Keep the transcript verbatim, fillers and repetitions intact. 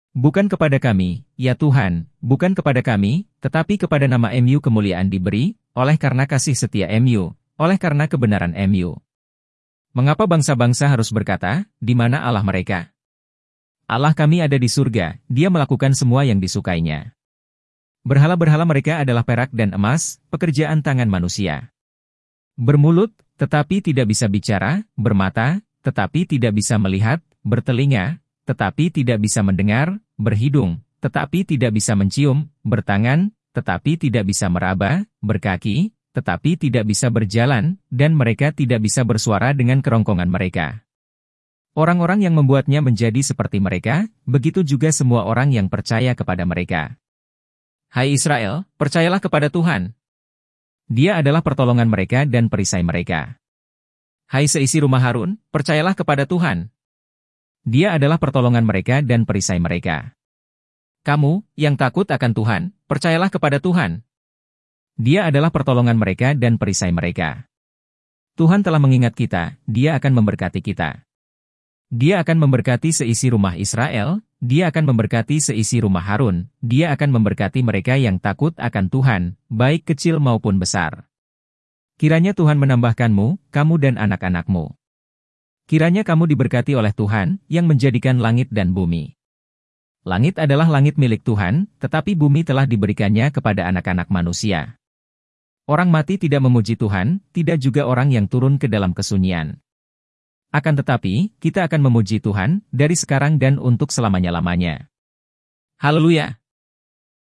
Bukan kepada kami, ya Tuhan, bukan kepada kami, tetapi kepada nama M U kemuliaan diberi, oleh karena kasih setia M U, oleh karena kebenaran M U. Mengapa bangsa-bangsa harus berkata, di mana Allah mereka? Allah kami ada di surga, Dia melakukan semua yang disukainya. Berhala-berhala mereka adalah perak dan emas, pekerjaan tangan manusia. Bermulut, tetapi tidak bisa bicara, bermata, tetapi tidak bisa melihat, bertelinga, tetapi tidak bisa mendengar, berhidung, tetapi tidak bisa mencium, bertangan, tetapi tidak bisa meraba, berkaki, tetapi tidak bisa berjalan, dan mereka tidak bisa bersuara dengan kerongkongan mereka. Orang-orang yang membuatnya menjadi seperti mereka, begitu juga semua orang yang percaya kepada mereka. Hai Israel, percayalah kepada Tuhan. Dia adalah pertolongan mereka dan perisai mereka. Hai seisi rumah Harun, percayalah kepada Tuhan. Dia adalah pertolongan mereka dan perisai mereka. Kamu, yang takut akan Tuhan, percayalah kepada Tuhan. Dia adalah pertolongan mereka dan perisai mereka. Tuhan telah mengingat kita, Dia akan memberkati kita. Dia akan memberkati seisi rumah Israel, Dia akan memberkati seisi rumah Harun, Dia akan memberkati mereka yang takut akan Tuhan, baik kecil maupun besar. Kiranya Tuhan menambahkanmu, kamu dan anak-anakmu. Kiranya kamu diberkati oleh Tuhan, yang menjadikan langit dan bumi. Langit adalah langit milik Tuhan, tetapi bumi telah diberikannya kepada anak-anak manusia. Orang mati tidak memuji Tuhan, tidak juga orang yang turun ke dalam kesunyian. Akan tetapi, kita akan memuji Tuhan, dari sekarang dan untuk selama-lamanya. Haleluya!